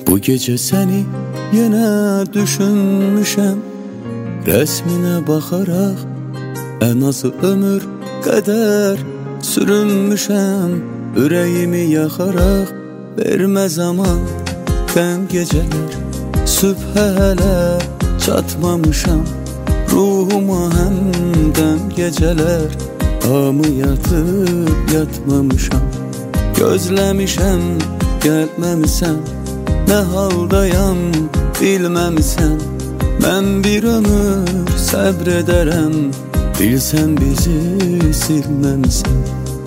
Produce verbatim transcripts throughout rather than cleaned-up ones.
Bu gece seni yine düşünmüşem, resmine bakarak en azı ömür kadar sürünmüşem. Yüreğimi yakarak verme zaman ben geceler, sübhe hele çatmamışam. Ruhuma hemdem geceler, amı yatıp yatmamışam. Gözlemişem gelmemişsen, ne haldayam bilmemişsen. Ben bir ömür sabrederem, bilsen bizi silmemişsen.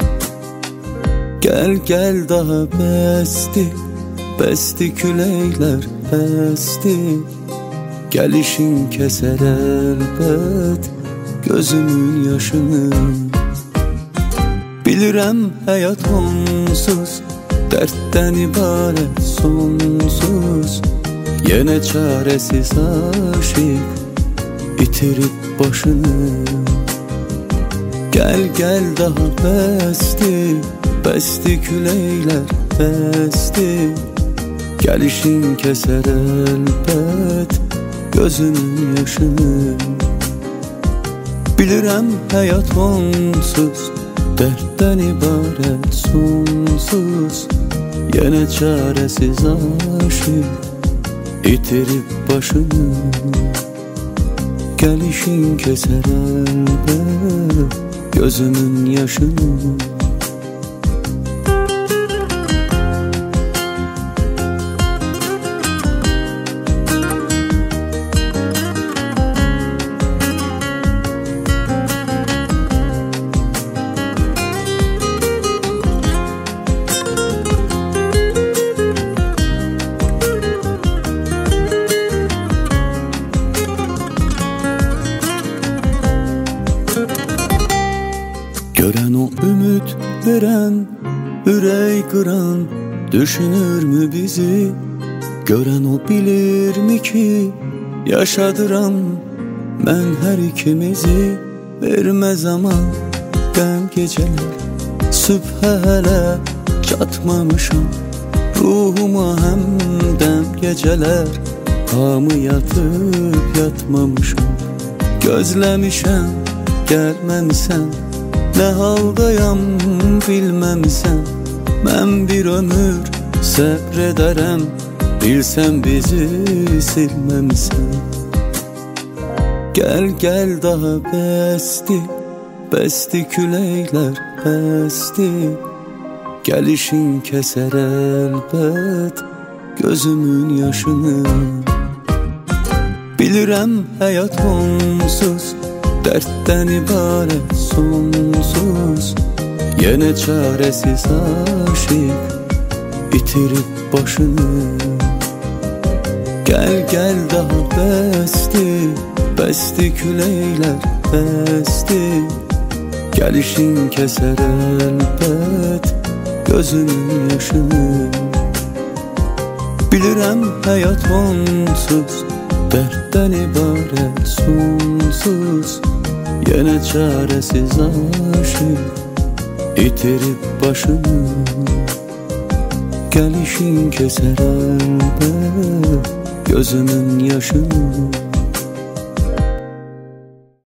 Gel gel daha besti, besti küleyler besti. Gelişin keser elbet gözümün yaşını. Bilirem hayat onsuz, dertten ibaret sonsuz. Yine çaresiz aşık itirip başını. Gel gel daha besti, besti küleyler besti. Gelişin keser elbet gözümün yaşını. Bilirem hayat onsuz, dertten ibaret sonsuz. Yine çaresiz aşık itirip başını. Gelişin keser elbet gözümün yaşını. Gören o ümit veren, yüreği kıran, düşünür mü bizi? Gören o bilir mi ki yaşadıram ben her ikimizi. Verme zaman ben geceler, sübhe hele çatmamışam. Ruhuma hemdem geceler, hamı yatıp yatmamışam. Gözlemişem gelmemişsen, ne haldayam bilmemsen. Ben bir ömür sabrederem, bilsen bizi silmemsen. Gel gel daha besti, besti küleyler besti. Gelişin keser elbet gözümün yaşını. Bilirem hayat onsuz, dertten ibaret sonsuz. Yine çaresiz aşık itirip başını. Gel gel daha besti, besti küleyler besti. Gelişin keser elbet gözümün yaşını. Bilirem hayat onsuz, dertten ibaret sonsuz. Yine çaresiz aşık itirip başını. Gelişin keser elbet gözümün yaşını.